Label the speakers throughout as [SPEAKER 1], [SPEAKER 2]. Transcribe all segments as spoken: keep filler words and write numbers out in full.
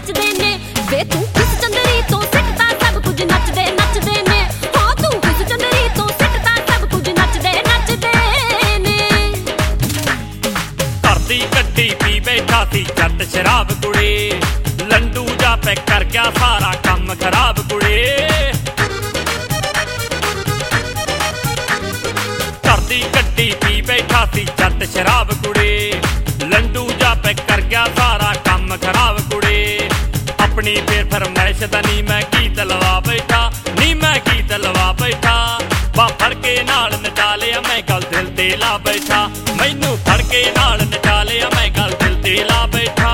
[SPEAKER 1] ਨੱਚਦੇ ਨੇ ਵੇ ਤੂੰ ਕਿਸ ਚੰਦਰੀ ਤੋਂ ਸਿੱਟਦਾ ਸਭ ਕੁਝ ਨੱਚਦੇ ਨੱਚਦੇ ਨੇ ਹਾਂ ਤੂੰ ਕਿਸ ਚੰਦਰੀ ਤੋਂ ਸਿੱਟਦਾ ਸਭ ਕੁਝ ਨੱਚਦੇ ਨੱਚਦੇ ਨੇ
[SPEAKER 2] ਘਰ ਦੀ ਗੱਡੀ ਪੀ ਬੈਠਾ ਸੀ ਜੱਟ ਸ਼ਰਾਬ ਕੁੜੇ ਲੰਡੂ ਜਾ ਪੈ ਕਰ ਗਿਆ ਸਾਰਾ ਕੰਮ ਖਰਾਬ ਕੁੜੇ ਘਰ ਦੀ ਗੱਡੀ ਪੀ ਬੈਠਾ ਸੀ ਜੱਟ ਸ਼ਰਾਬ ਕੁੜੇ ਲੰਡੂ ਜਾ ਪੈ ਕਰ ਗਿਆ ਸਾਰਾ ਕੰਮ ਖਰਾਬ ਕੁੜੇ ਆਪਣੀ ਫੇਰ ਫਰਮਾਇਸ਼ ਦਾ ਨੀ ਮੈਂ ਗੀਤ ਲਵਾ ਬੈਠਾ ਨੀ ਮੈਂ ਗੀਤ ਲਵਾ ਬੈਠਾ ਬਾ ਫੜ ਕੇ ਨਾਲ ਨਚਾ ਲਿਆ ਮੈਂ ਗੱਲ ਦਿਲ ਤੇ ਲਾ ਬੈਠਾ ਮੈਨੂੰ ਫੜ ਕੇ ਨਾਲ ਨਚਾ ਲਿਆ ਮੈਂ ਗੱਲ ਦਿਲ ਤੇ ਲਾ ਬੈਠਾ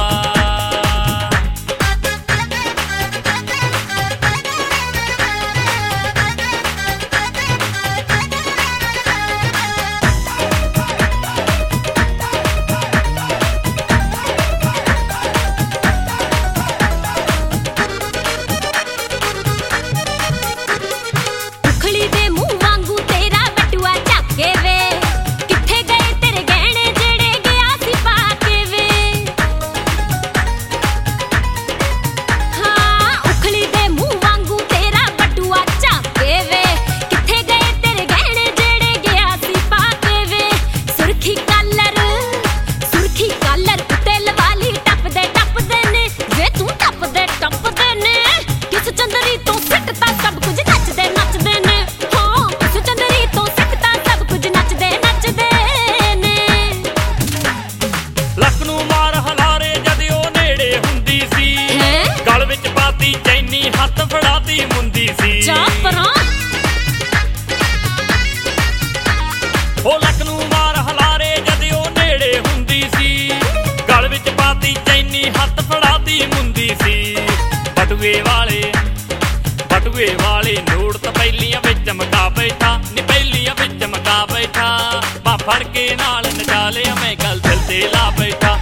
[SPEAKER 2] ਹੱਥ ਫੜਾਤੀ ਮੁੰਦੀ ਸੀ
[SPEAKER 1] ਜਾ ਪਰਾਂ
[SPEAKER 2] ਉਹ ਲੱਕ ਨੂੰ ਮਾਰ ਹਲਾਰੇ ਜਦ ਉਹ ਨੇੜੇ ਹੁੰਦੀ ਸੀ ਗਲ ਵਿੱਚ ਪਾਤੀ ਚੈਨੀ ਹੱਥ ਫੜਾਤੀ ਮੁੰਦੀ ਸੀ ਬਟੂਏ ਵਾਲੇ ਬਟੂਏ ਵਾਲੇ ਨੋੜ ਤਾਂ ਪਹਿਲੀਆਂ ਵਿੱਚ ਮਕਾ ਬੈਠਾ ਨੀ ਪਹਿਲੀਆਂ ਵਿੱਚ ਮਕਾ ਬੈਠਾ ਬਾ ਫੜ ਕੇ ਨਾਲ ਨਚਾ ਲਿਆ ਮੈਂ ਗੱਲ ਦਿਲ ਤੇ ਲਾ ਬੈਠਾ